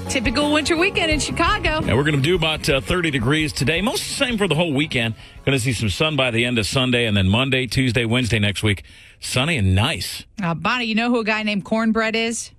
Typical winter weekend in Chicago. And we're going to do about 30 degrees today. Most the same for the whole weekend. Going to see some sun by the end of Sunday, and then Monday, Tuesday, Wednesday next week. Sunny and nice. Bonnie, you know who a guy named Cornbread is?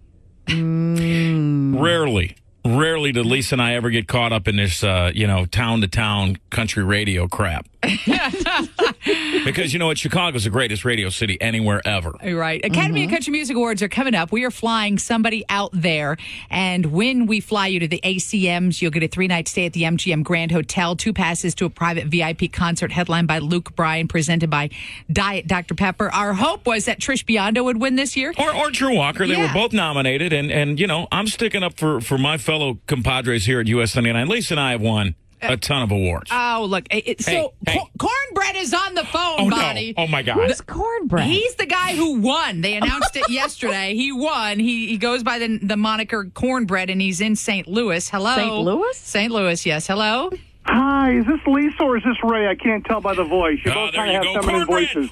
Rarely did Lisa and I ever get caught up in this, town-to-town country radio crap. Because you know what? Chicago's the greatest radio city anywhere ever. Right. Academy of Country Music Awards are coming up. We are flying somebody out there. And when we fly you to the ACMs, you'll get a 3-night stay at the MGM Grand Hotel, 2 passes to a private VIP concert headlined by Luke Bryan, presented by Diet Dr. Pepper. Our hope was that Trish Biondo would win this year. Or Drew Walker. They were both nominated. And I'm sticking up for my fellow compadres here at US 99. Lisa and I have won a ton of awards. Oh, look. Cornbread is on the phone, Bonnie. No. Oh, my God. Who's Cornbread? He's the guy who won. They announced it yesterday. He won. He goes by the moniker Cornbread, and he's in St. Louis. Hello. St. Louis? St. Louis, yes. Hello. Hi, is this Lisa or is this Ray? I can't tell by the voice. You both kind of have feminine voices.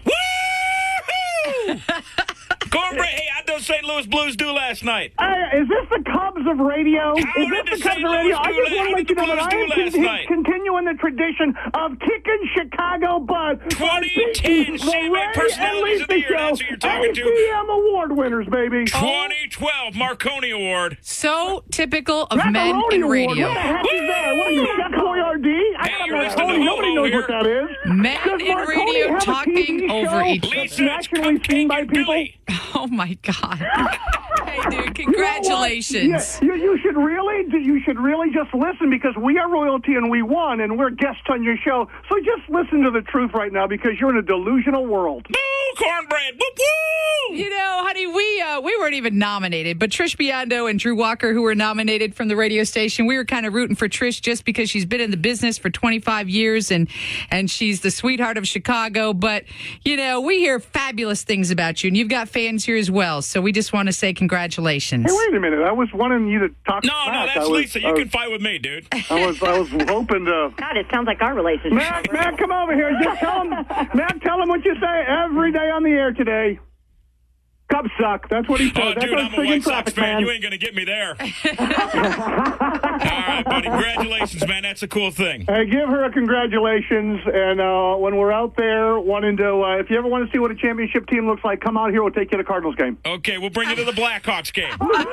Woo! Cornbread, hey, I done St. Louis Blues do last night. Is this the Cubs of radio? Is this the Cubs of radio? I just want to let you know that I am continuing the tradition of kicking Chicago butt. 2010 CMA Personalities of the Year. That's who you're talking to. ACM award winners, baby. 2012 Marconi Award. So typical of men Macaroni in Award. radio. What the heck is that? What are you, Chef Boyardee? I got a Macaroni. Nobody knows what that is. Men in radio talking over each other. That's nationally seen by people. Oh, my God. Hey, dude, congratulations. You know you should really just listen, because we are royalty and we won, and we're guests on your show. So just listen to the truth right now, because you're in a delusional world. Boo, Cornbread. Woo, woo. You know, honey, we weren't even nominated, but Trish Biondo and Drew Walker, who were nominated from the radio station, we were kind of rooting for Trish just because she's been in the business for 25 years and she's the sweetheart of Chicago. But, you know, we hear fabulous things about you, and you've got fans here as well. So we just want to say congratulations. Hey, wait a minute. I was wanting you to talk No, smack. that's Lisa. You can fight with me, dude. I was hoping to... God, it sounds like our relationship. Matt, come over here. Just tell him, Matt, tell him what you say every day on the air today. Cubs suck. That's what he said. Oh, That's dude, I'm a White Sox fan. You ain't going to get me there. All right, buddy. Congratulations, man. That's a cool thing. Hey, give her a congratulations. And when we're out there wanting to, if you ever want to see what a championship team looks like, come out here. We'll take you to the Cardinals game. Okay, we'll bring you to the Blackhawks game.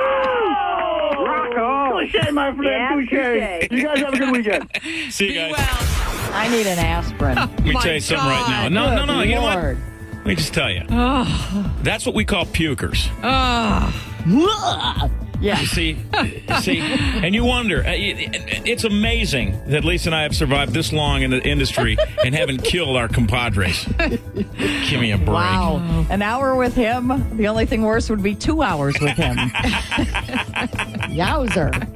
Oh, rock on. Touche, my friend. Yeah, touche. You guys have a good weekend. See you guys. Well, I need an aspirin. Let me tell you something right now. No. You know what? Let me just tell you. That's what we call pukers. Yeah. You see, and you wonder. It's amazing that Lisa and I have survived this long in the industry and haven't killed our compadres. Give me a break. Wow. An hour with him. The only thing worse would be 2 hours with him. Yowzer.